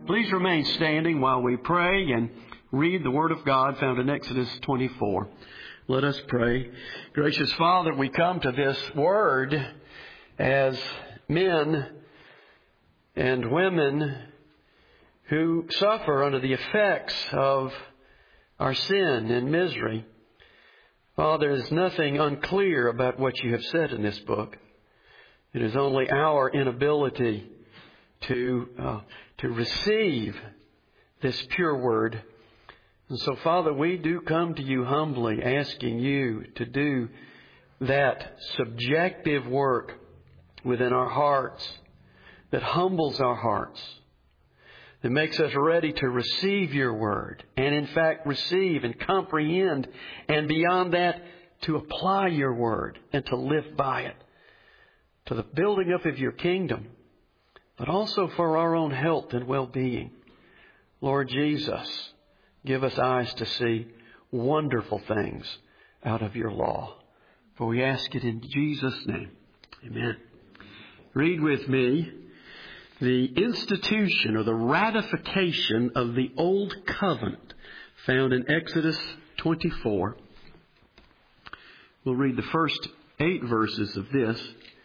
Please remain standing while we pray and read the Word of God found in Exodus 24. Let us pray. Gracious Father, we come to this Word as men and women who suffer under the effects of our sin and misery. Father, there is nothing unclear about what you have said in this book. It is only our inability to receive this pure word. And so, Father, we do come to you humbly, asking you to do that subjective work within our hearts that humbles our hearts, that makes us ready to receive your word, and in fact receive and comprehend, and beyond that, to apply your word and to live by it, to the building up of your kingdom, but also for our own health and well-being. Lord Jesus, give us eyes to see wonderful things out of your law. For we ask it in Jesus' name. Amen. Read with me the institution or the ratification of the Old Covenant found in Exodus 24. We'll read the first 8 verses of this.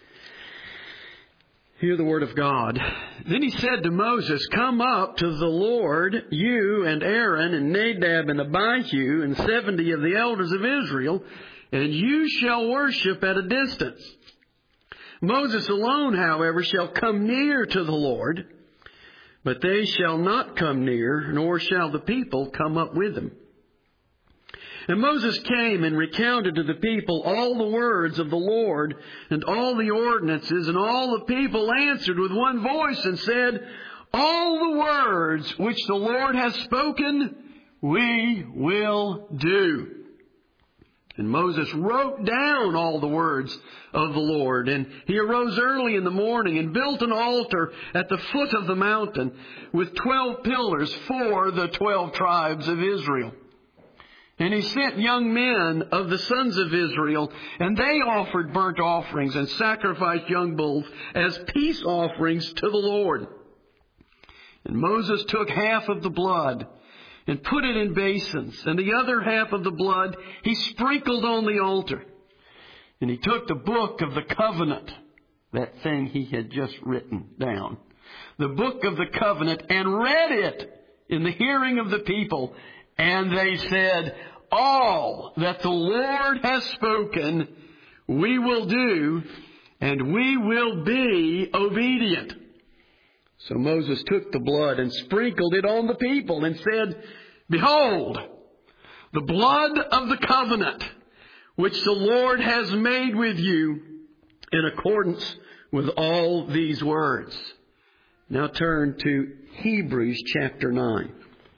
Hear the word of God. Then he said to Moses, "Come up to the Lord, you and Aaron and Nadab and Abihu and 70 of the elders of Israel, and you shall worship at a distance. Moses alone, however, shall come near to the Lord, but they shall not come near, nor shall the people come up with him." And Moses came and recounted to the people all the words of the Lord and all the ordinances, and all the people answered with one voice and said, "All the words which the Lord has spoken, we will do." And Moses wrote down all the words of the Lord, and he arose early in the morning and built an altar at the foot of the mountain with 12 pillars for the 12 tribes of Israel. And he sent young men of the sons of Israel, and they offered burnt offerings and sacrificed young bulls as peace offerings to the Lord. And Moses took half of the blood and put it in basins, and the other half of the blood he sprinkled on the altar. And he took the book of the covenant, that thing he had just written down, the book of the covenant, and read it in the hearing of the people. And they said, "All that the Lord has spoken, we will do, and we will be obedient." So Moses took the blood and sprinkled it on the people and said, "Behold, the blood of the covenant, which the Lord has made with you in accordance with all these words." Now turn to Hebrews chapter 9.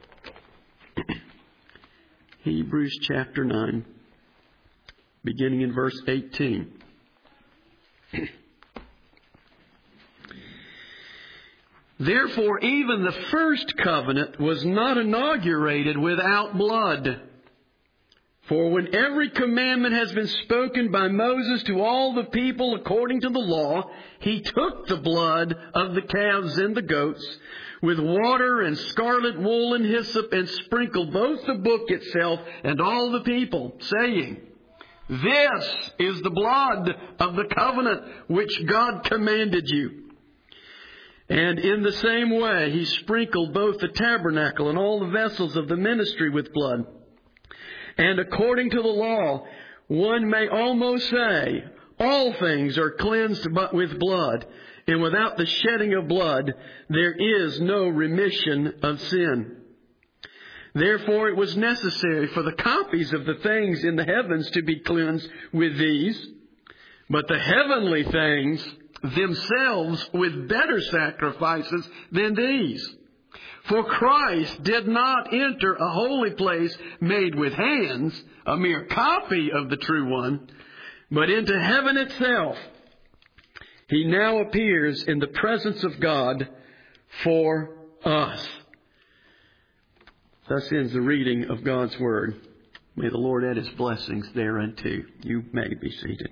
Hebrews chapter 9, beginning in verse 18. "Therefore, even the first covenant was not inaugurated without blood. For when every commandment has been spoken by Moses to all the people according to the law, he took the blood of the calves and the goats with water and scarlet wool and hyssop, and sprinkled both the book itself and all the people, saying, 'This is the blood of the covenant which God commanded you.' And in the same way he sprinkled both the tabernacle and all the vessels of the ministry with blood. And according to the law, one may almost say, all things are cleansed but with blood, and without the shedding of blood, there is no remission of sin. Therefore it was necessary for the copies of the things in the heavens to be cleansed with these, but the heavenly things themselves with better sacrifices than these. For Christ did not enter a holy place made with hands, a mere copy of the true one, but into heaven itself. He now appears in the presence of God for us." Thus ends the reading of God's Word. May the Lord add His blessings thereunto. You may be seated.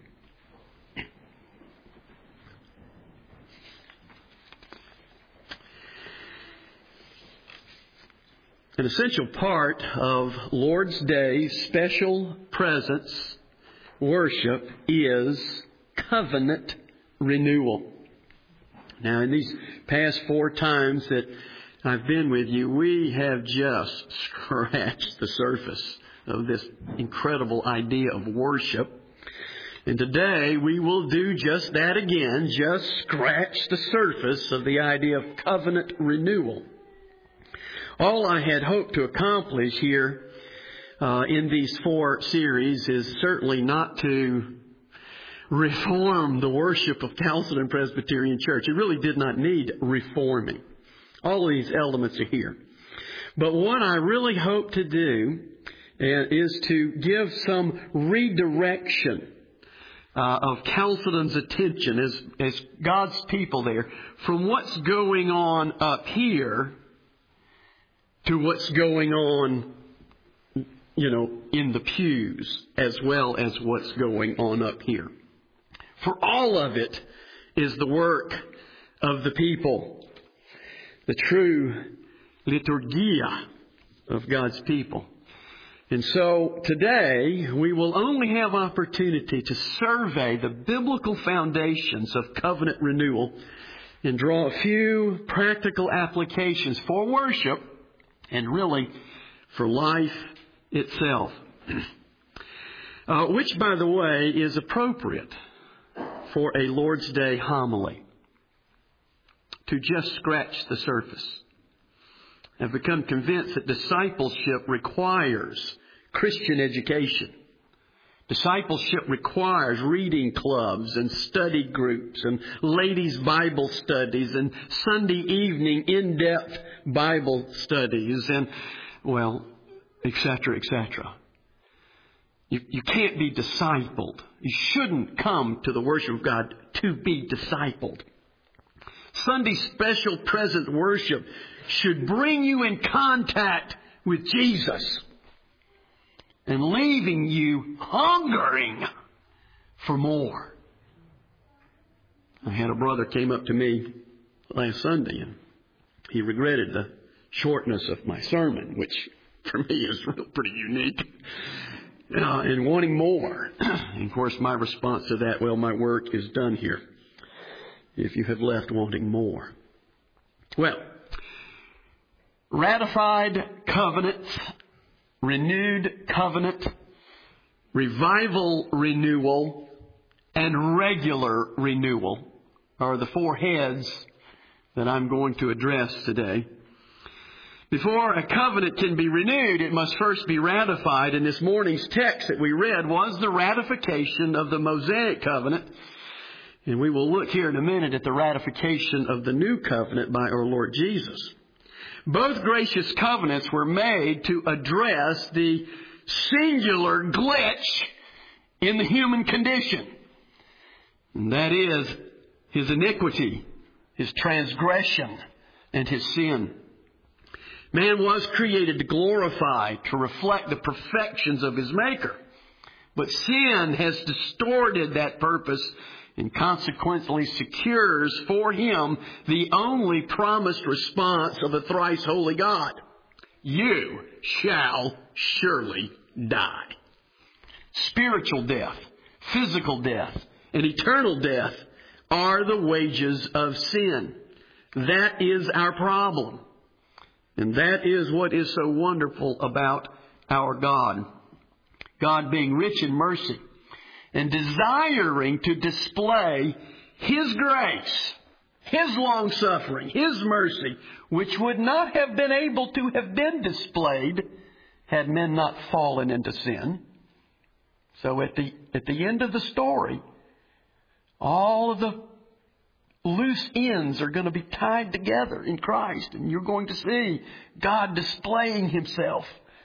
An essential part of Lord's Day special presence worship is covenant renewal. Now, in these past 4 times that I've been with you, we have just scratched the surface of this incredible idea of worship. And today we will do just that again, just scratch the surface of the idea of covenant renewal. All I had hoped to accomplish here in these 4 series is certainly not to reform the worship of Chalcedon Presbyterian Church. It really did not need reforming. All of these elements are here. But what I really hope to do is to give some redirection of Chalcedon's attention as God's people there from what's going on up here to what's going on, in the pews, as well as what's going on up here. For all of it is the work of the people, the true liturgia of God's people. And so today we will only have opportunity to survey the biblical foundations of covenant renewal and draw a few practical applications for worship and really for life itself. Which, by the way, is appropriate for a Lord's Day homily. To just scratch the surface. I've become convinced that discipleship requires Christian education. Discipleship requires reading clubs and study groups and ladies' Bible studies and Sunday evening in-depth Bible studies and, etc., etc. You can't be discipled. You shouldn't come to the worship of God to be discipled. Sunday special present worship should bring you in contact with Jesus and leaving you hungering for more. I had a brother came up to me last Sunday and he regretted the shortness of my sermon, which for me is pretty unique, and wanting more. And of course, my response to that, my work is done here if you have left wanting more. Well, ratified covenant, renewed covenant, revival renewal, and regular renewal are the 4 heads that I'm going to address today. Before a covenant can be renewed, it must first be ratified. And this morning's text that we read was the ratification of the Mosaic covenant. And we will look here in a minute at the ratification of the new covenant by our Lord Jesus. Both gracious covenants were made to address the singular glitch in the human condition. And that is his iniquity, his transgression, and his sin. Man was created to glorify, to reflect the perfections of his Maker. But sin has distorted that purpose and consequently secures for him the only promised response of a thrice holy God. You shall surely die. Spiritual death, physical death, and eternal death are the wages of sin. That is our problem. And that is what is so wonderful about our God. God being rich in mercy and desiring to display His grace, His long-suffering, His mercy, which would not have been able to have been displayed had men not fallen into sin. So at the end of the story, all of the loose ends are going to be tied together in Christ. And you're going to see God displaying Himself.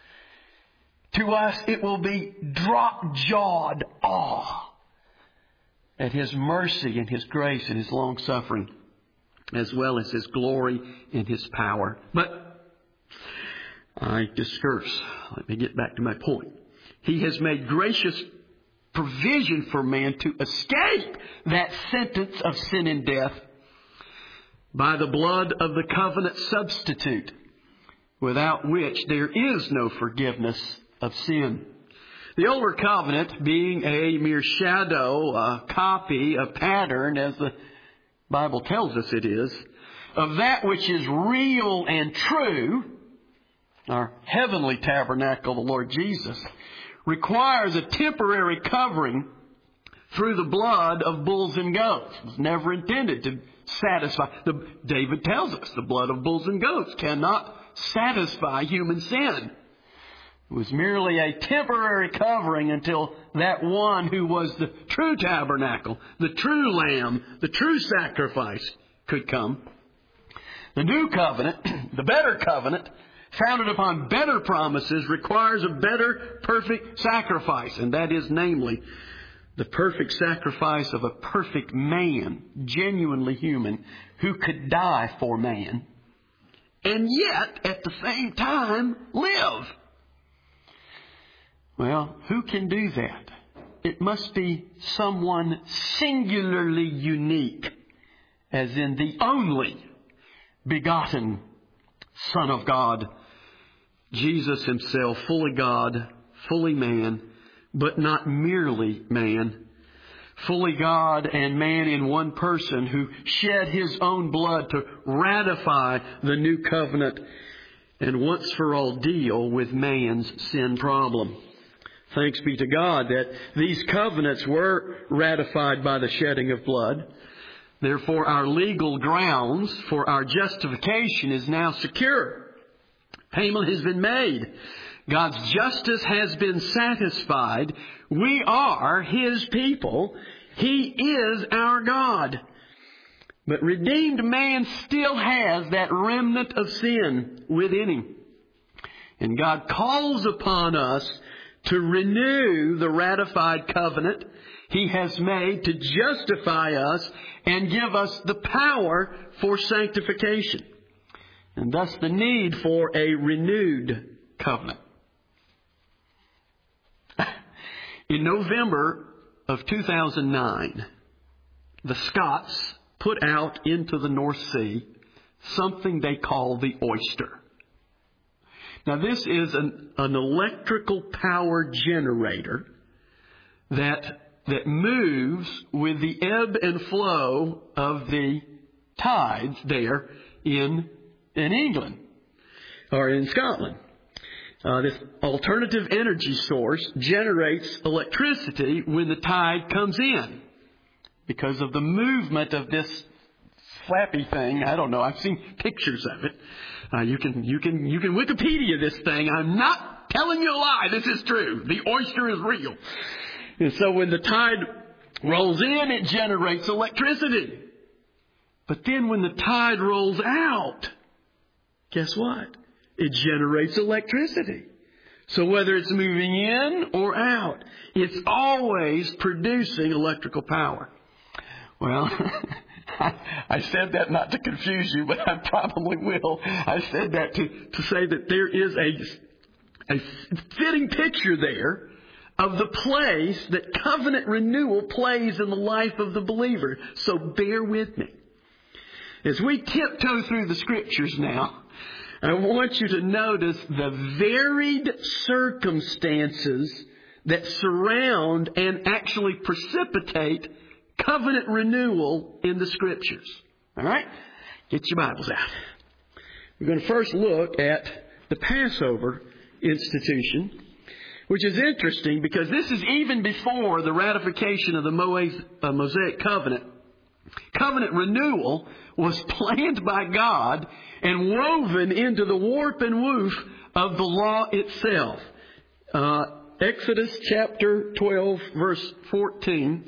To us, it will be drop-jawed awe at His mercy and His grace and His long-suffering, as well as His glory and His power. But I discurse. Let me get back to my point. He has made gracious provision for man to escape that sentence of sin and death by the blood of the covenant substitute, without which there is no forgiveness of sin. The older covenant being a mere shadow, a copy, a pattern, as the Bible tells us it is, of that which is real and true, our heavenly tabernacle, the Lord Jesus, requires a temporary covering through the blood of bulls and goats. It was never intended to satisfy. David tells us the blood of bulls and goats cannot satisfy human sin. It was merely a temporary covering until that one who was the true tabernacle, the true lamb, the true sacrifice could come. The new covenant, the better covenant, founded upon better promises, requires a better, perfect sacrifice. And that is, namely, the perfect sacrifice of a perfect man, genuinely human, who could die for man, and yet, at the same time, live. Well, who can do that? It must be someone singularly unique, as in the only begotten Son of God, Jesus Himself, fully God, fully man, but not merely man. Fully God and man in one person, who shed His own blood to ratify the new covenant and once for all deal with man's sin problem. Thanks be to God that these covenants were ratified by the shedding of blood. Therefore, our legal grounds for our justification is now secure. Payment has been made. God's justice has been satisfied. We are His people. He is our God. But redeemed man still has that remnant of sin within him. And God calls upon us to renew the ratified covenant He has made to justify us and give us the power for sanctification. And thus the need for a renewed covenant. In November of 2009, the Scots put out into the North Sea something they call the oyster. Now, this is an electrical power generator that moves with the ebb and flow of the tides there in England or in Scotland. This alternative energy source generates electricity when the tide comes in because of the movement of this flappy thing. I don't know. I've seen pictures of it. You can Wikipedia this thing. I'm not telling you a lie. This is true. The oyster is real. And so when the tide rolls in, it generates electricity. But then when the tide rolls out, guess what? It generates electricity. So whether it's moving in or out, it's always producing electrical power. Well, I said that not to confuse you, but I probably will. I said that to say that there is a fitting picture there of the place that covenant renewal plays in the life of the believer. So bear with me. As we tiptoe through the Scriptures now, I want you to notice the varied circumstances that surround and actually precipitate covenant renewal in the Scriptures. All right? Get your Bibles out. We're going to first look at the Passover institution, which is interesting because this is even before the ratification of the Mosaic covenant. Covenant renewal was planned by God and woven into the warp and woof of the law itself. Exodus chapter 12, verse 14.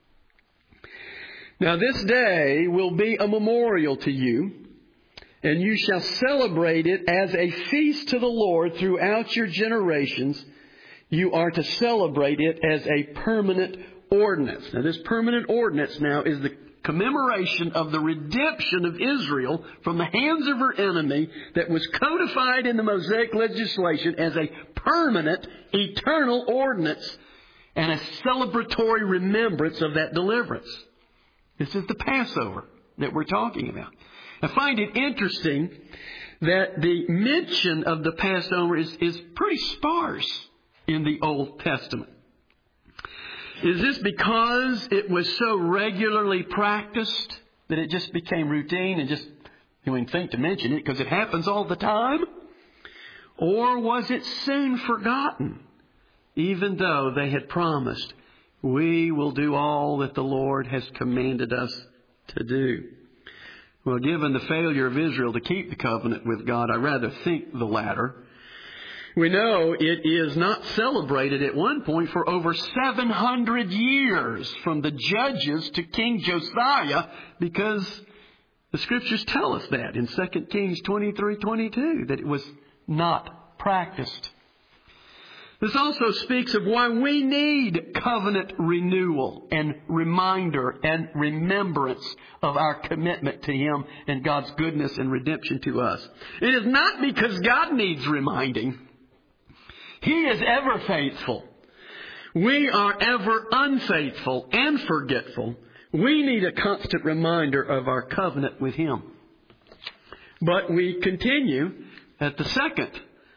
Now this day will be a memorial to you, and you shall celebrate it as a feast to the Lord throughout your generations. You are to celebrate it as a permanent ordinance. Now this permanent ordinance now is the commemoration of the redemption of Israel from the hands of her enemy that was codified in the Mosaic legislation as a permanent, eternal ordinance and a celebratory remembrance of that deliverance. This is the Passover that we're talking about. I find it interesting that the mention of the Passover is pretty sparse in the Old Testament. Is this because it was so regularly practiced that it just became routine and just you wouldn't think to mention it because it happens all the time? Or was it soon forgotten, even though they had promised, we will do all that the Lord has commanded us to do? Well, given the failure of Israel to keep the covenant with God, I rather think the latter. We know it is not celebrated at one point for over 700 years, from the Judges to King Josiah, because the Scriptures tell us that in 2 Kings 23:22, that it was not practiced. This also speaks of why we need covenant renewal and reminder and remembrance of our commitment to Him and God's goodness and redemption to us. It is not because God needs reminding. He is ever faithful. We are ever unfaithful and forgetful. We need a constant reminder of our covenant with Him. But we continue at a second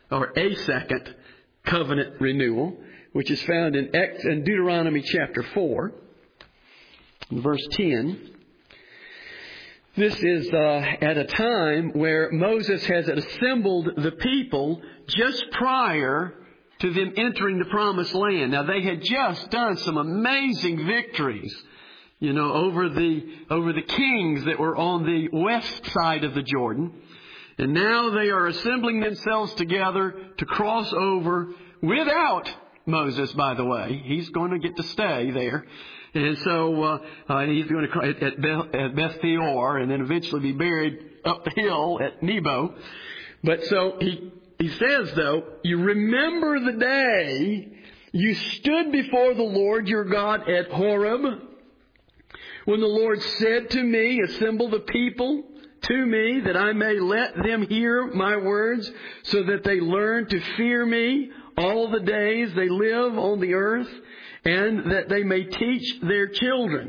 covenant renewal, which is found in Deuteronomy chapter 4, verse 10. This is at a time where Moses has assembled the people just prior to them entering the promised land. Now, they had just done some amazing victories, over the kings that were on the west side of the Jordan. And now they are assembling themselves together to cross over without Moses, by the way. He's going to get to stay there. And so he's going to at Beth Peor and then eventually be buried up the hill at Nebo. But so he says, though, you remember the day you stood before the Lord your God at Horeb, when the Lord said to me, assemble the people to me, that I may let them hear my words, so that they learn to fear me all the days they live on the earth, and that they may teach their children.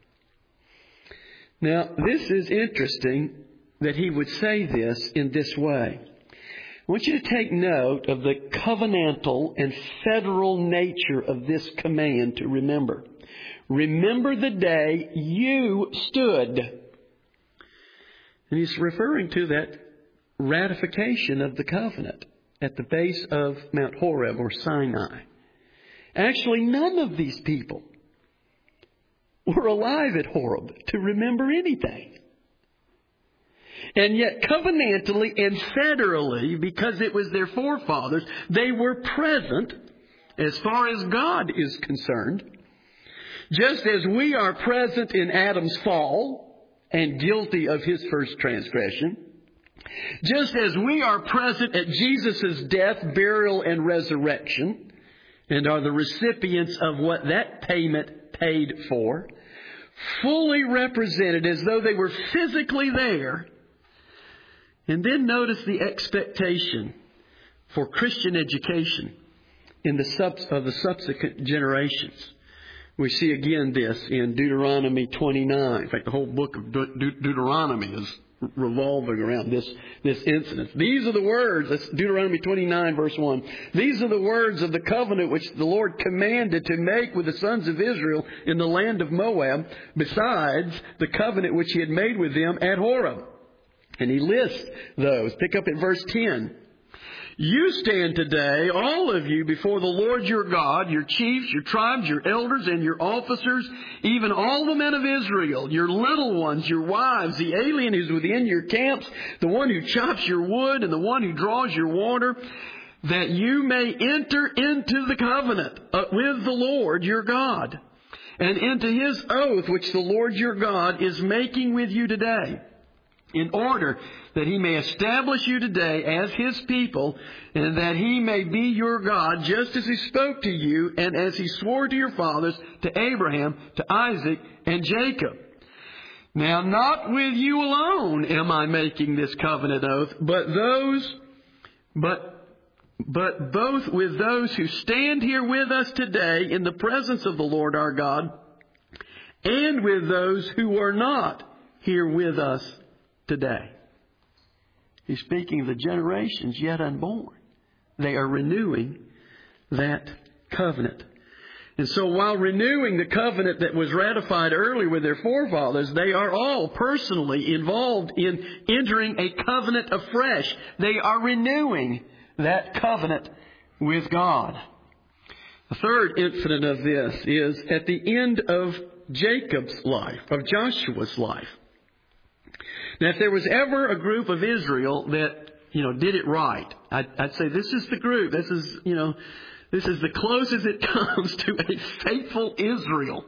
Now, this is interesting that he would say this in this way. I want you to take note of the covenantal and federal nature of this command to remember. Remember the day you stood. And he's referring to that ratification of the covenant at the base of Mount Horeb or Sinai. Actually, none of these people were alive at Horeb to remember anything. And yet, covenantally and federally, because it was their forefathers, they were present as far as God is concerned. Just as we are present in Adam's fall and guilty of his first transgression, just as we are present at Jesus' death, burial, and resurrection, and are the recipients of what that payment paid for, fully represented as though they were physically there. And then notice the expectation for Christian education in the subsequent generations. We see again this in Deuteronomy 29. In fact, the whole book of Deuteronomy is revolving around this incident. These are the words, that's Deuteronomy 29 verse 1. These are the words of the covenant which the Lord commanded to make with the sons of Israel in the land of Moab, besides the covenant which He had made with them at Horeb. And he lists those. Pick up at verse 10. You stand today, all of you, before the Lord your God, your chiefs, your tribes, your elders, and your officers, even all the men of Israel, your little ones, your wives, the alien who's within your camps, the one who chops your wood, and the one who draws your water, that you may enter into the covenant with the Lord your God, and into His oath which the Lord your God is making with you today, in order that He may establish you today as His people, and that He may be your God, just as He spoke to you, and as He swore to your fathers, to Abraham, to Isaac, and Jacob. Now, not with you alone am I making this covenant oath, but both with those who stand here with us today in the presence of the Lord our God, and with those who are not here with us today. He's speaking of the generations yet unborn. They are renewing that covenant. And so while renewing the covenant that was ratified early with their forefathers, they are all personally involved in entering a covenant afresh. They are renewing that covenant with God. The third incident of this is at the end of Jacob's life, of Joshua's life. Now, if there was ever a group of Israel that, did it right, I'd say this is the group. This is the closest it comes to a faithful Israel.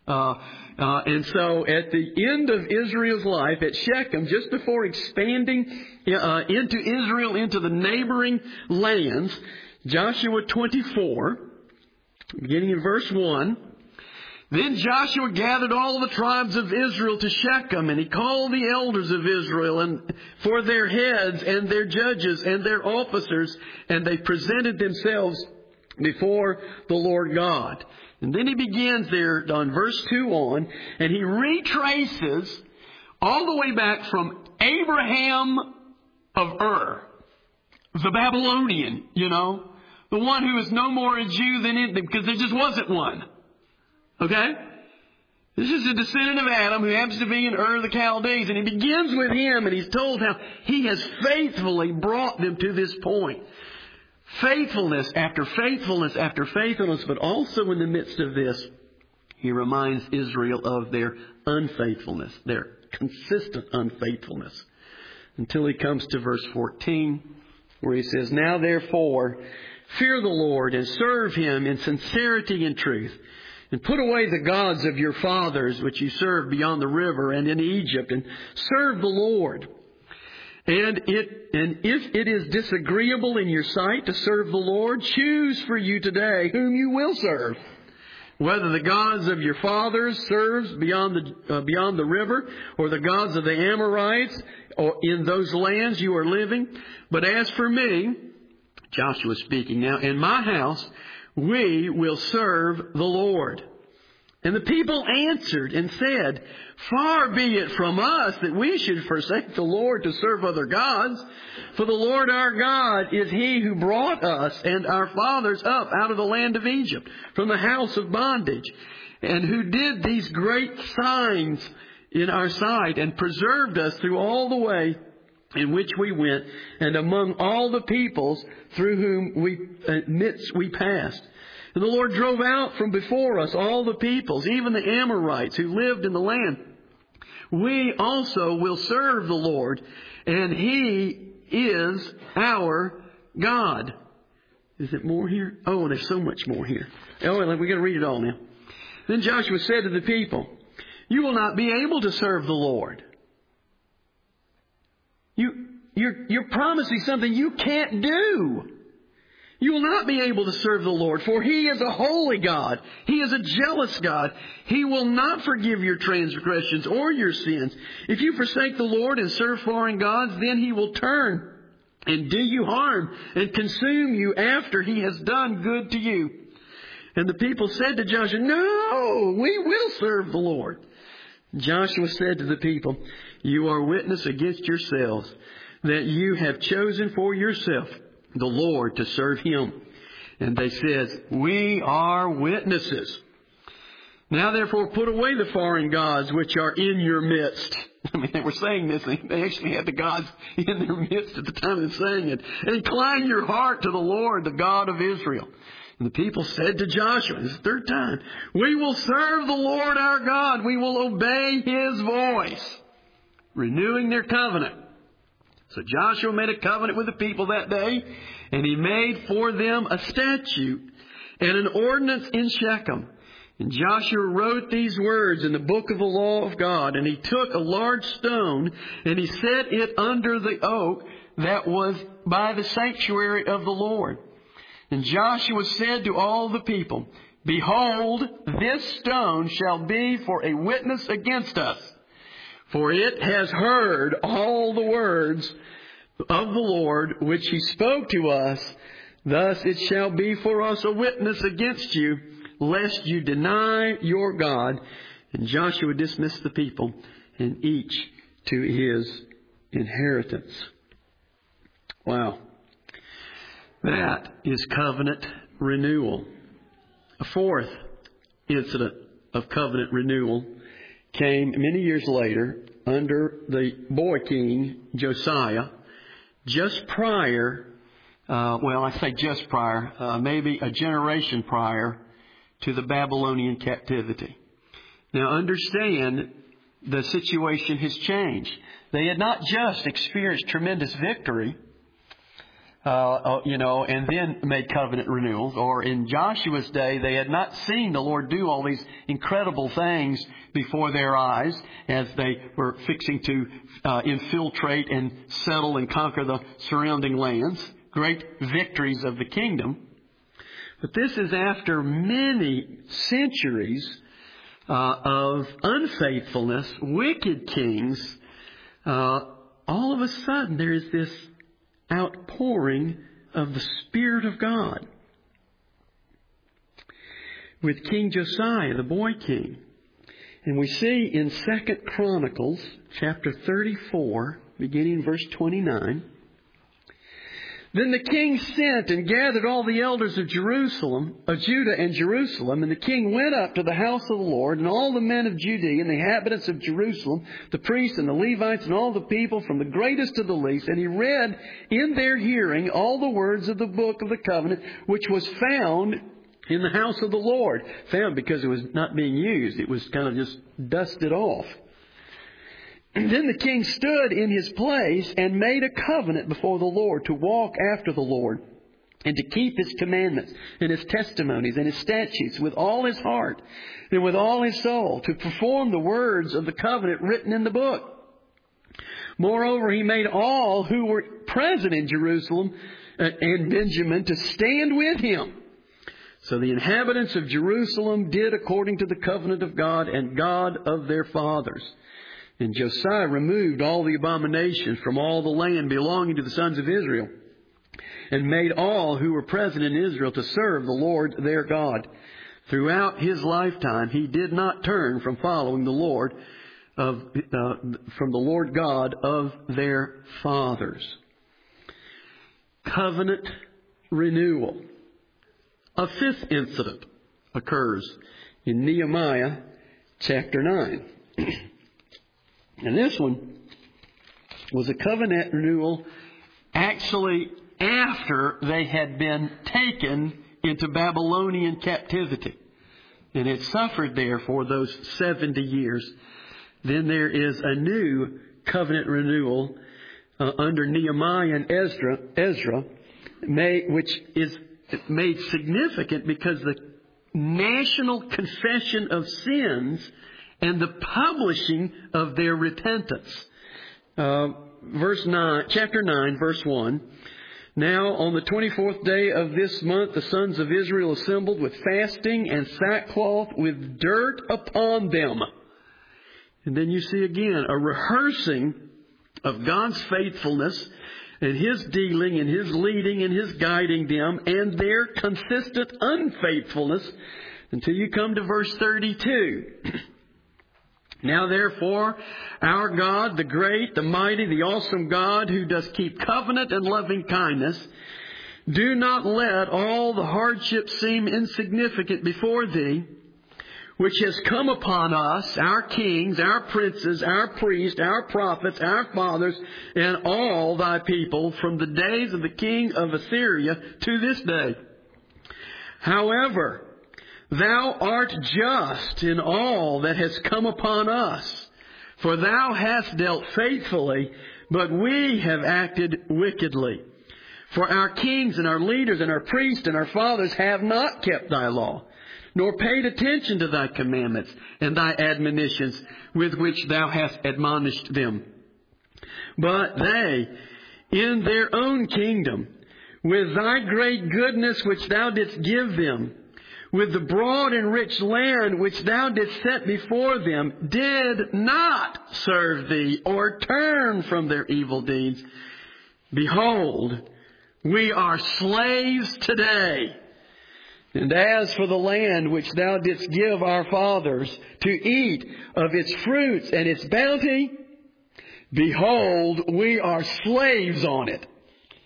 And so at the end of Israel's life at Shechem, just before expanding into Israel, into the neighboring lands, Joshua 24, beginning in verse 1, Then Joshua gathered all the tribes of Israel to Shechem, and he called the elders of Israel and for their heads and their judges and their officers, and they presented themselves before the Lord God. And then he begins there on verse 2 on, and he retraces all the way back from Abraham of Ur, the Babylonian, the one who is no more a Jew than in them, because there just wasn't one. Okay? This is a descendant of Adam who happens to be in Ur of the Chaldees, and he begins with him, and he's told how he has faithfully brought them to this point. Faithfulness after faithfulness after faithfulness, but also in the midst of this, he reminds Israel of their unfaithfulness, their consistent unfaithfulness, until he comes to verse 14, where he says, Now therefore, fear the Lord and serve Him in sincerity and truth, and put away the gods of your fathers, which you served beyond the river and in Egypt, and serve the Lord. And if it is disagreeable in your sight to serve the Lord, choose for you today whom you will serve, whether the gods of your fathers serves beyond the river, or the gods of the Amorites, or in those lands you are living. But as for me, Joshua speaking now, in my house we will serve the Lord. And the people answered and said, Far be it from us that we should forsake the Lord to serve other gods. For the Lord our God is He who brought us and our fathers up out of the land of Egypt, from the house of bondage, and who did these great signs in our sight, and preserved us through all the way in which we went, and among all the peoples through whom we passed. And the Lord drove out from before us all the peoples, even the Amorites who lived in the land. We also will serve the Lord, and He is our God. Is it more here? Oh, there's so much more here. Oh, we're going to read it all now. Then Joshua said to the people, You will not be able to serve the Lord. You're promising something you can't do. You will not be able to serve the Lord, for He is a holy God. He is a jealous God. He will not forgive your transgressions or your sins. If you forsake the Lord and serve foreign gods, then He will turn and do you harm and consume you after He has done good to you. And the people said to Joshua, No, we will serve the Lord. Joshua said to the people, You are witness against yourselves that you have chosen for yourself the Lord to serve Him. And they said, We are witnesses. Now therefore put away the foreign gods which are in your midst. I mean, they were saying this. They actually had the gods in their midst at the time of saying it. And incline your heart to the Lord, the God of Israel. And the people said to Joshua, this is the third time, We will serve the Lord our God. We will obey His voice. Renewing their covenant. So Joshua made a covenant with the people that day, and he made for them a statute and an ordinance in Shechem. And Joshua wrote these words in the book of the law of God, and he took a large stone, and he set it under the oak that was by the sanctuary of the Lord. And Joshua said to all the people, Behold, this stone shall be for a witness against us. For it has heard all the words of the Lord which He spoke to us. Thus it shall be for us a witness against you, lest you deny your God. And Joshua dismissed the people, and each to his inheritance. Wow. That is covenant renewal. A fourth incident of covenant renewal came many years later under the boy king Josiah, just prior, maybe a generation prior to the Babylonian captivity. Now understand, the situation has changed. They had not just experienced tremendous victory, and then made covenant renewals. Or in Joshua's day, they had not seen the Lord do all these incredible things before their eyes as they were fixing to infiltrate and settle and conquer the surrounding lands. Great victories of the kingdom. But this is after many centuries of unfaithfulness, wicked kings. All of a sudden, there is this outpouring of the Spirit of God with King Josiah, the boy king. And we see in 2 Chronicles chapter 34, beginning in verse 29, "Then the king sent and gathered all the elders of Judah and Jerusalem, and the king went up to the house of the Lord, and all the men of Judea and the inhabitants of Jerusalem, the priests and the Levites and all the people, from the greatest to the least, and he read in their hearing all the words of the book of the covenant, which was found in the house of the Lord." Found because it was not being used. It was kind of just dusted off. "And then the king stood in his place and made a covenant before the Lord to walk after the Lord and to keep his commandments and his testimonies and his statutes with all his heart and with all his soul, to perform the words of the covenant written in the book. Moreover, he made all who were present in Jerusalem and Benjamin to stand with him. So the inhabitants of Jerusalem did according to the covenant of God and God of their fathers. And Josiah removed all the abominations from all the land belonging to the sons of Israel, and made all who were present in Israel to serve the Lord their God. Throughout his lifetime, he did not turn from following the Lord from the Lord God of their fathers." Covenant renewal. A fifth incident occurs in Nehemiah chapter 9. And this one was a covenant renewal actually after they had been taken into Babylonian captivity and had suffered there for those 70 years. Then there is a new covenant renewal under Nehemiah and Ezra, which is made significant because the national confession of sins and the publishing of their repentance. Chapter 9, verse 1. "Now on the 24th day of this month, the sons of Israel assembled with fasting and sackcloth with dirt upon them." And then you see again a rehearsing of God's faithfulness and His dealing and His leading and His guiding them and their consistent unfaithfulness until you come to verse 32. "Now therefore, our God, the great, the mighty, the awesome God, who does keep covenant and loving kindness, do not let all the hardship seem insignificant before thee, which has come upon us, our kings, our princes, our priests, our prophets, our fathers, and all thy people, from the days of the king of Assyria to this day. However, thou art just in all that has come upon us, for thou hast dealt faithfully, but we have acted wickedly. For our kings and our leaders and our priests and our fathers have not kept thy law, nor paid attention to thy commandments and thy admonitions with which thou hast admonished them. But they, in their own kingdom, with thy great goodness which thou didst give them, with the broad and rich land which thou didst set before them, did not serve thee or turn from their evil deeds. Behold, we are slaves today. And as for the land which thou didst give our fathers to eat of its fruits and its bounty, behold, we are slaves on it.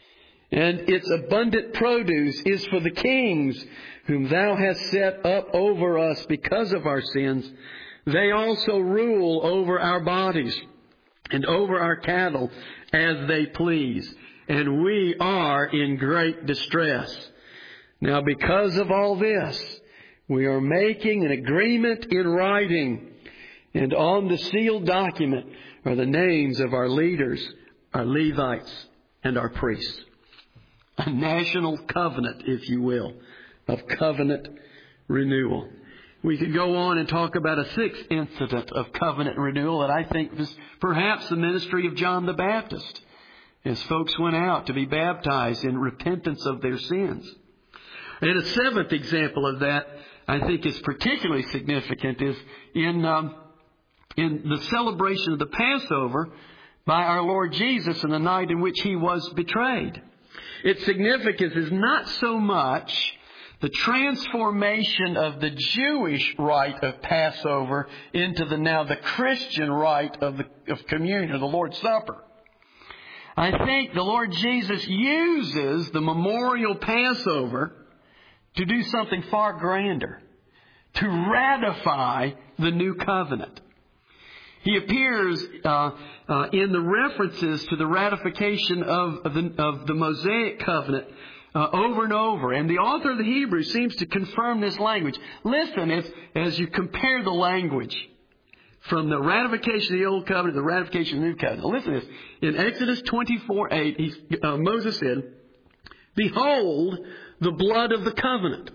and its abundant produce is for the kings, whom thou hast set up over us because of our sins. They also rule over our bodies and over our cattle as they please, and we are in great distress. Now because of all this, we are making an agreement in writing, and on the sealed document are the names of our leaders, our Levites, and our priests. A national covenant, if you will, of covenant renewal. We could go on and talk about a sixth incident of covenant renewal that I think was perhaps the ministry of John the Baptist, as folks went out to be baptized in repentance of their sins. And a seventh example of that I think is particularly significant is in the celebration of the Passover by our Lord Jesus in the night in which He was betrayed. Its significance is not so much the transformation of the Jewish rite of Passover into the Christian rite of communion, or the Lord's Supper. I think the Lord Jesus uses the memorial Passover to do something far grander, to ratify the new covenant. He appears in the references to the ratification of the Mosaic covenant over and over. And the author of the Hebrews seems to confirm this language. Listen, as you compare the language from the ratification of the Old Covenant to the ratification of the New Covenant. Listen to this. In Exodus 24:8, Moses said, "Behold the blood of the covenant."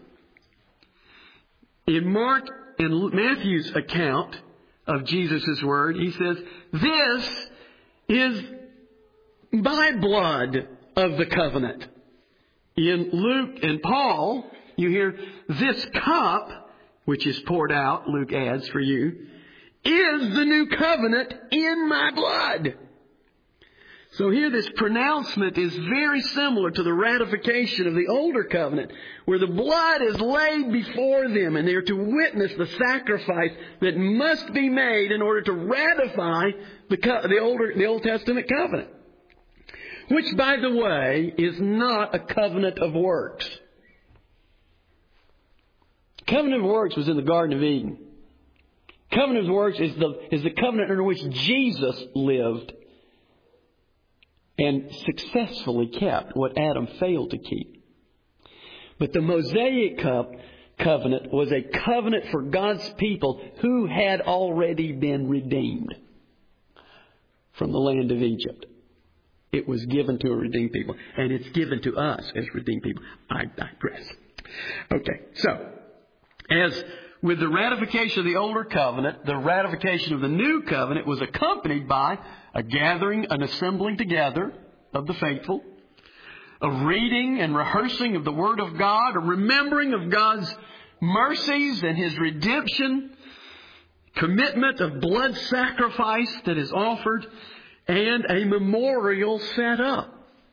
In Mark and Matthew's account of Jesus' word, he says, "This is my blood of the covenant." In Luke and Paul, you hear, "This cup," which is poured out, Luke adds for you, "is the new covenant in my blood." So here this pronouncement is very similar to the ratification of the older covenant, where the blood is laid before them and they are to witness the sacrifice that must be made in order to ratify the Old Testament covenant. Which, by the way, is not a covenant of works. Covenant of works was in the Garden of Eden. Covenant of works is the covenant under which Jesus lived and successfully kept what Adam failed to keep. But the Mosaic covenant was a covenant for God's people who had already been redeemed from the land of Egypt. It was given to a redeemed people, and it's given to us as redeemed people. I digress. Okay, so as with the ratification of the older covenant, the ratification of the new covenant was accompanied by a gathering, an assembling together of the faithful, a reading and rehearsing of the Word of God, a remembering of God's mercies and His redemption, commitment of blood sacrifice that is offered, and a memorial set up.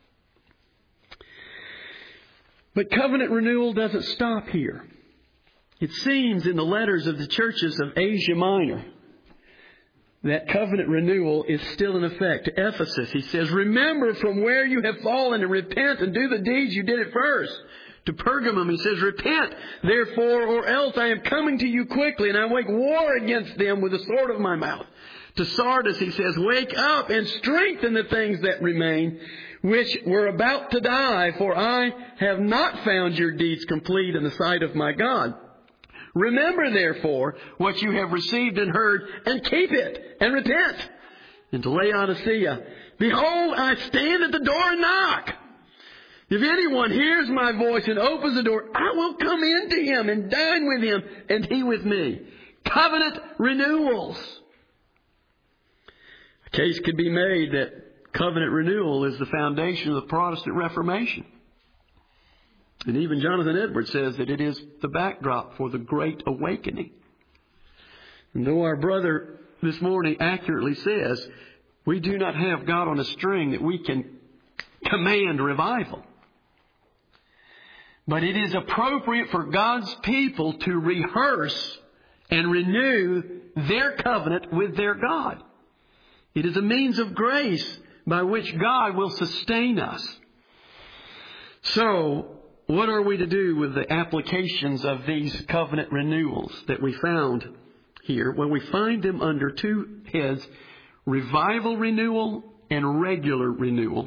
But covenant renewal doesn't stop here. It seems in the letters of the churches of Asia Minor that covenant renewal is still in effect. To Ephesus, he says, "Remember from where you have fallen and repent and do the deeds you did at first." To Pergamum, he says, "Repent, therefore, or else I am coming to you quickly, and I wage war against them with the sword of my mouth." To Sardis, he says, "Wake up and strengthen the things that remain, which were about to die, for I have not found your deeds complete in the sight of my God. Remember, therefore, what you have received and heard, and keep it, and repent." And to Laodicea, "Behold, I stand at the door and knock. If anyone hears my voice and opens the door, I will come into him and dine with him, and he with me." Covenant renewals. A case could be made that covenant renewal is the foundation of the Protestant Reformation. And even Jonathan Edwards says that it is the backdrop for the Great Awakening. And though our brother this morning accurately says we do not have God on a string that we can command revival, but it is appropriate for God's people to rehearse and renew their covenant with their God. It is a means of grace by which God will sustain us. So, what are we to do with the applications of these covenant renewals that we found here? Well, we find them under two heads: revival renewal and regular renewal.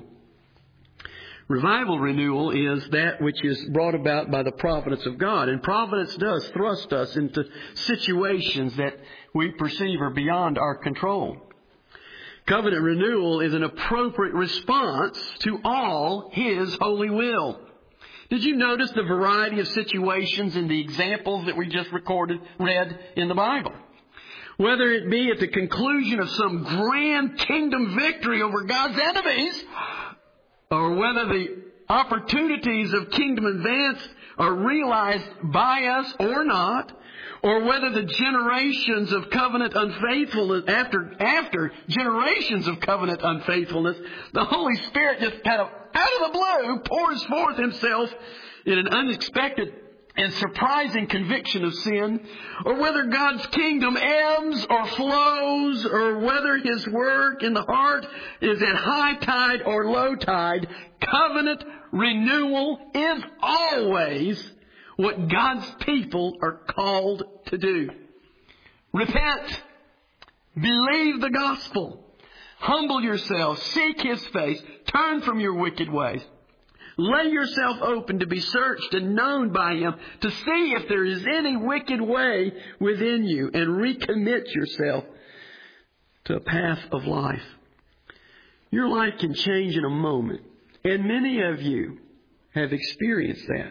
Revival renewal is that which is brought about by the providence of God. And providence does thrust us into situations that we perceive are beyond our control. Covenant renewal is an appropriate response to all His holy will. Did you notice the variety of situations in the examples that we just read in the Bible? Whether it be at the conclusion of some grand kingdom victory over God's enemies, or whether the opportunities of kingdom advance are realized by us or not, or whether the generations of covenant unfaithfulness, after generations of covenant unfaithfulness, the Holy Spirit just kind of out of the blue pours forth Himself in an unexpected and surprising conviction of sin, or whether God's kingdom ebbs or flows, or whether His work in the heart is at high tide or low tide, covenant renewal is always what God's people are called to do. Repent. Believe the gospel. Humble yourselves. Seek His face. Turn from your wicked ways. Lay yourself open to be searched and known by Him, to see if there is any wicked way within you, and recommit yourself to a path of life. Your life can change in a moment, and many of you have experienced that.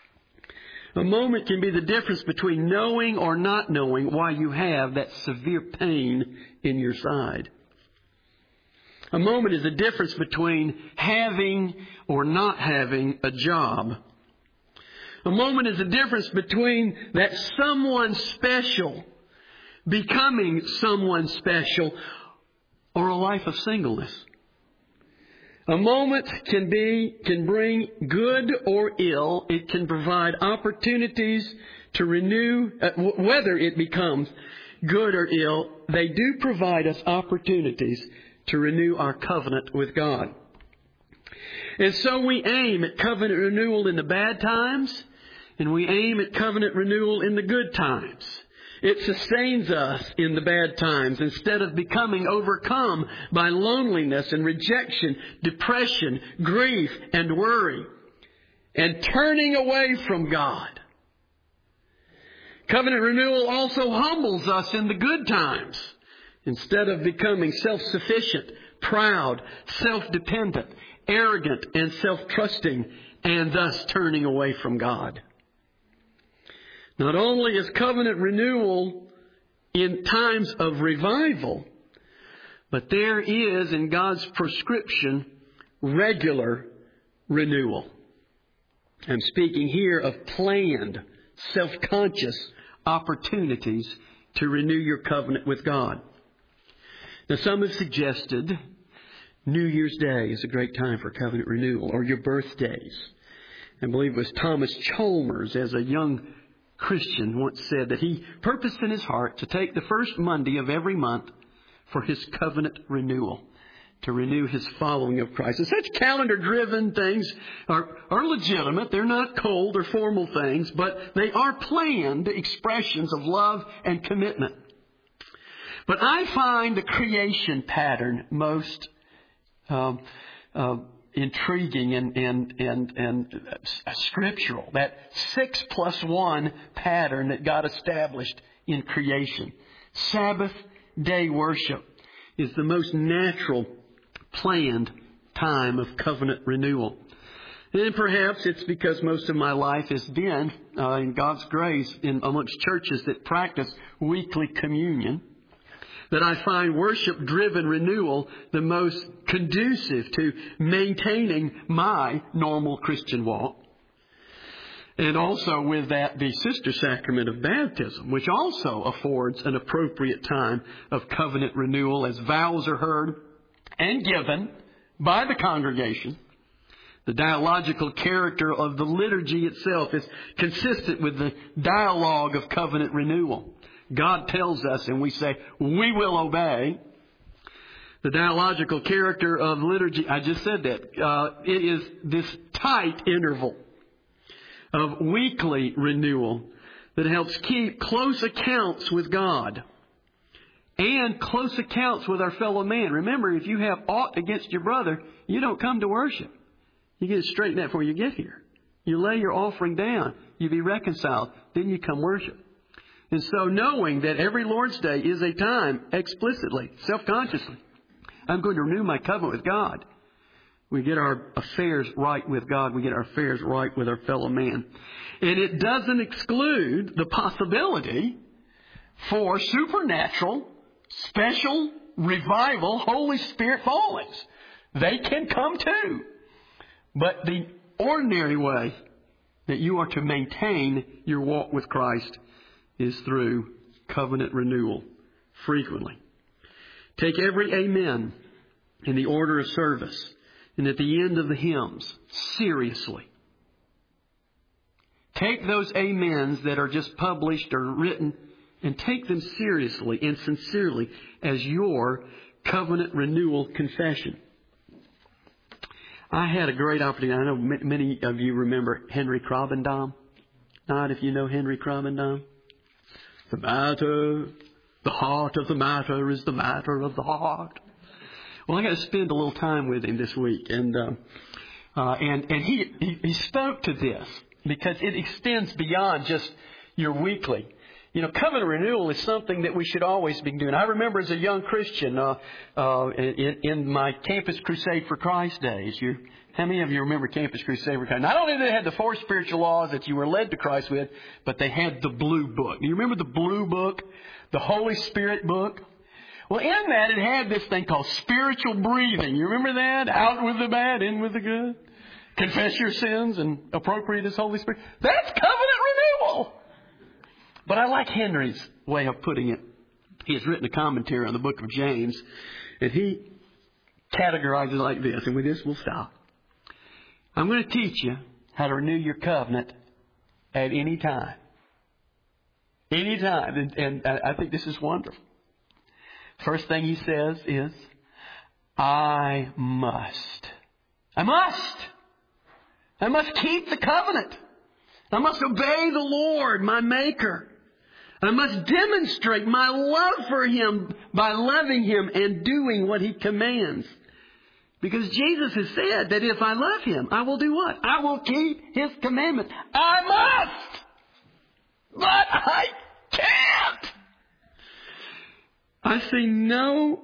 A moment can be the difference between knowing or not knowing why you have that severe pain in your side. A moment is the difference between having or not having a job. A moment is the difference between that someone special becoming someone special, or a life of singleness. A moment can bring good or ill. It can provide opportunities to renew, whether it becomes good or ill. They do provide us opportunities to renew our covenant with God. And so we aim at covenant renewal in the bad times, and we aim at covenant renewal in the good times. It sustains us in the bad times instead of becoming overcome by loneliness and rejection, depression, grief, and worry, and turning away from God. Covenant renewal also humbles us in the good times instead of becoming self-sufficient, proud, self-dependent, arrogant, and self-trusting, and thus turning away from God. Not only is covenant renewal in times of revival, but there is in God's prescription regular renewal. I'm speaking here of planned, self-conscious opportunities to renew your covenant with God. Now, some have suggested New Year's Day is a great time for covenant renewal, or your birthdays. I believe it was Thomas Chalmers, as a young Christian, once said that he purposed in his heart to take the first Monday of every month for his covenant renewal, to renew his following of Christ. And such calendar-driven things are legitimate. They're not cold or formal things, but they are planned expressions of love and commitment. But I find the creation pattern most intriguing and scriptural. That 6+1 pattern that God established in creation. Sabbath day worship is the most natural, planned time of covenant renewal. And perhaps it's because most of my life has been, in God's grace, amongst churches that practice weekly communion, that I find worship-driven renewal the most conducive to maintaining my normal Christian walk. And also with that, the sister sacrament of baptism, which also affords an appropriate time of covenant renewal as vows are heard and given by the congregation. The dialogical character of the liturgy itself is consistent with the dialogue of covenant renewal. God tells us and we say, we will obey. The dialogical character of liturgy, I just said that. It is this tight interval of weekly renewal that helps keep close accounts with God and close accounts with our fellow man. Remember, if you have aught against your brother, you don't come to worship. You get it straightened out before you get here. You lay your offering down. You be reconciled. Then you come worship. And so knowing that every Lord's Day is a time explicitly, self-consciously, I'm going to renew my covenant with God. We get our affairs right with God. We get our affairs right with our fellow man. And it doesn't exclude the possibility for supernatural, special, revival, Holy Spirit fallings. They can come too. But the ordinary way that you are to maintain your walk with Christ is through covenant renewal frequently. Take every amen in the order of service and at the end of the hymns seriously. Take those amens that are just published or written and take them seriously and sincerely as your covenant renewal confession. I had a great opportunity. I know many of you remember Henry Krabbendam. Not if you know Henry Krabbendam. The heart of the matter is the matter of the heart. Well, I got to spend a little time with him this week, and he spoke to this because it extends beyond just your weekly. You know, covenant renewal is something that we should always be doing. I remember as a young Christian in my Campus Crusade for Christ days. How many of you remember Campus Crusade for Christ? Not only did they have the 4 spiritual laws that you were led to Christ with, but they had the blue book. Do you remember the blue book? The Holy Spirit book? Well, in that it had this thing called spiritual breathing. You remember that? Out with the bad, in with the good. Confess your sins and appropriate His Holy Spirit. That's covenant renewal. But I like Henry's way of putting it. He has written a commentary on the book of James, and he categorizes it like this, and with this we'll stop. I'm going to teach you how to renew your covenant at any time. Any time. And I think this is wonderful. First thing he says is, I must keep the covenant. I must obey the Lord, my Maker. I must demonstrate my love for Him by loving Him and doing what He commands. Because Jesus has said that if I love Him, I will do what? I will keep His commandments. I must! But I can't! I see no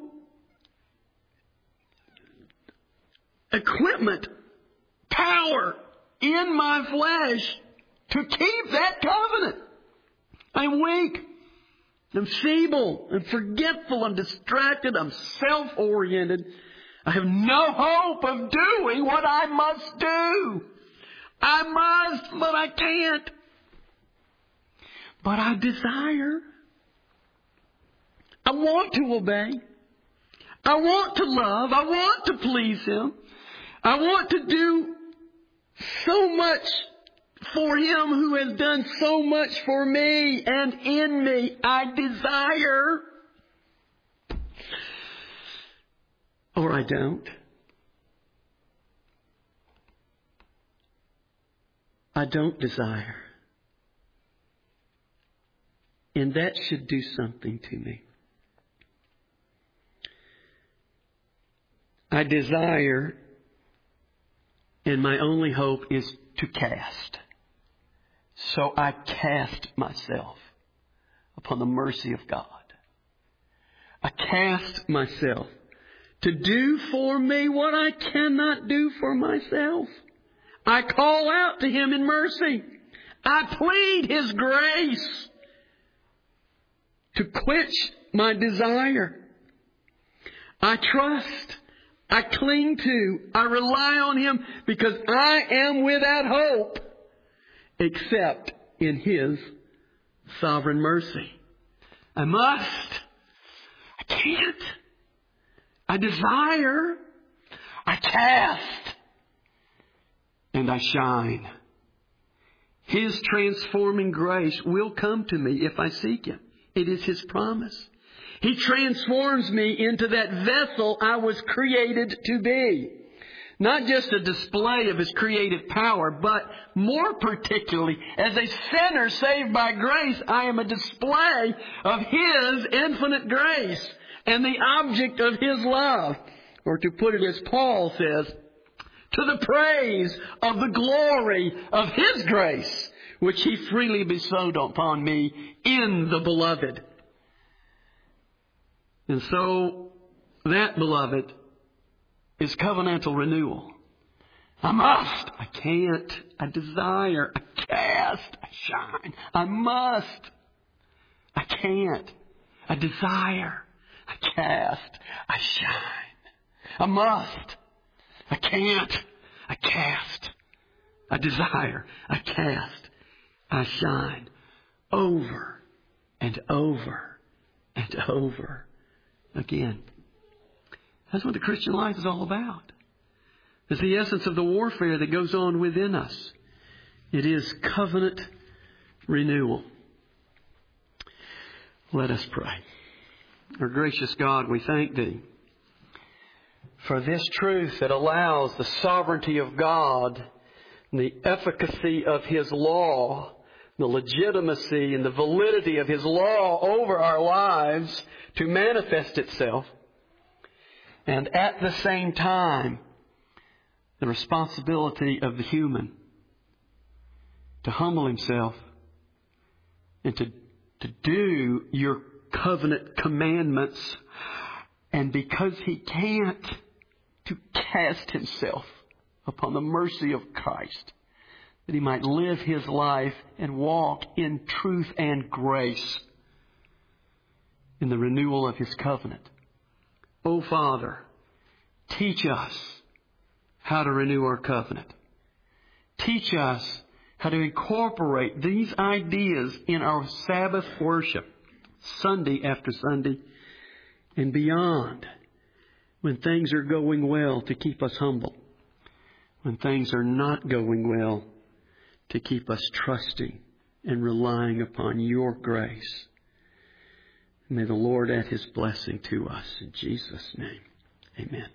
equipment, power in my flesh to keep that covenant. I'm weak. I'm feeble. I'm forgetful. I'm distracted. I'm self-oriented. I have no hope of doing what I must do. I must, but I can't. But I desire. I want to obey. I want to love. I want to please Him. I want to do so much for Him who has done so much for me and in me. I desire. Or I don't. I don't desire. And that should do something to me. I desire, and my only hope is to cast. So I cast myself upon the mercy of God. I cast myself to do for me what I cannot do for myself. I call out to Him in mercy. I plead His grace to quench my desire. I trust. I cling to. I rely on Him because I am without hope except in His sovereign mercy. I must. I can't. I desire. I cast. And I shine. His transforming grace will come to me if I seek Him. It is His promise. He transforms me into that vessel I was created to be. Not just a display of His creative power, but more particularly, as a sinner saved by grace, I am a display of His infinite grace and the object of His love. Or to put it as Paul says, to the praise of the glory of His grace, which He freely bestowed upon me in the Beloved. And so, that, beloved, is covenantal renewal. I must, I can't, I desire, I cast, I shine. I must, I can't, I desire, I cast, I shine. I must, I can't, I cast, I desire, I cast, I shine. Over and over and over again. That's what the Christian life is all about. It's the essence of the warfare that goes on within us. It is covenant renewal. Let us pray. Our gracious God, we thank Thee for this truth that allows the sovereignty of God, the efficacy of His law, the legitimacy and the validity of His law over our lives to manifest itself. And at the same time, the responsibility of the human to humble himself and to do Your covenant commandments. And because he can't, to cast himself upon the mercy of Christ, that he might live his life and walk in truth and grace in the renewal of His covenant. Oh, Father, teach us how to renew our covenant. Teach us how to incorporate these ideas in our Sabbath worship, Sunday after Sunday and beyond, when things are going well, to keep us humble. When things are not going well, to keep us trusting and relying upon Your grace. May the Lord add His blessing to us. In Jesus' name, amen.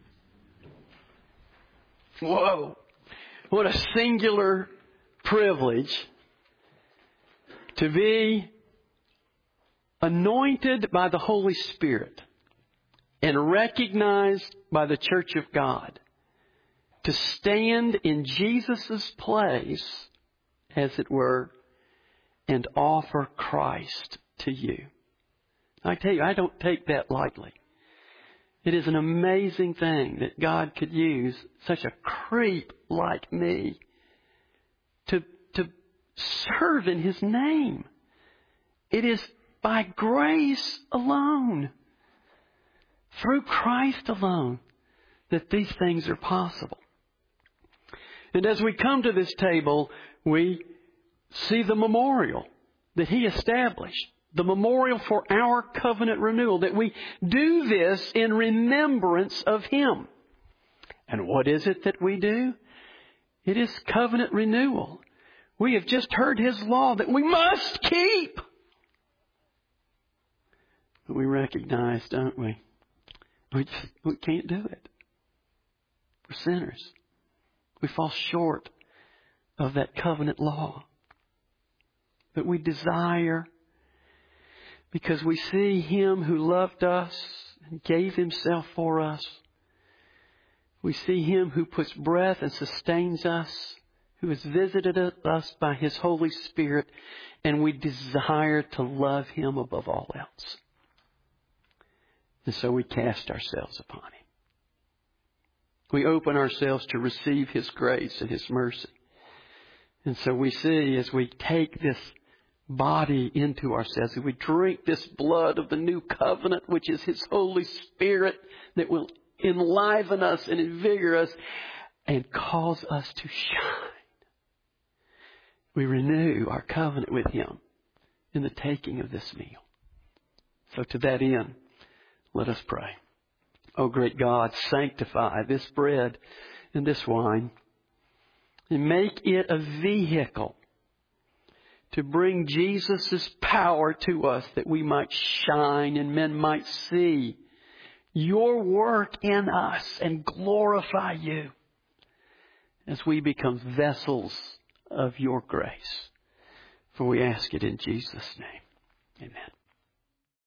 Whoa! What a singular privilege to be anointed by the Holy Spirit and recognized by the Church of God to stand in Jesus' place, as it were, and offer Christ to you. I tell you, I don't take that lightly. It is an amazing thing that God could use such a creep like me to serve in His name. It is by grace alone, through Christ alone, that these things are possible. And as we come to this table, we see the memorial that He established. The memorial for our covenant renewal, that we do this in remembrance of Him. And what is it that we do? It is covenant renewal. We have just heard His law that we must keep. But we recognize, don't we? We can't do it. We're sinners. We fall short of that covenant law. But we desire, because we see Him who loved us and gave Himself for us. We see Him who puts breath and sustains us, who has visited us by His Holy Spirit, and we desire to love Him above all else. And so we cast ourselves upon Him. We open ourselves to receive His grace and His mercy. And so we see, as we take this body into ourselves, as we drink this blood of the new covenant, which is His Holy Spirit that will enliven us and invigorate us and cause us to shine. We renew our covenant with Him in the taking of this meal. So to that end, let us pray. Oh, great God, sanctify this bread and this wine and make it a vehicle to bring Jesus' power to us that we might shine and men might see your work in us and glorify you as we become vessels of your grace. For we ask it in Jesus' name. Amen.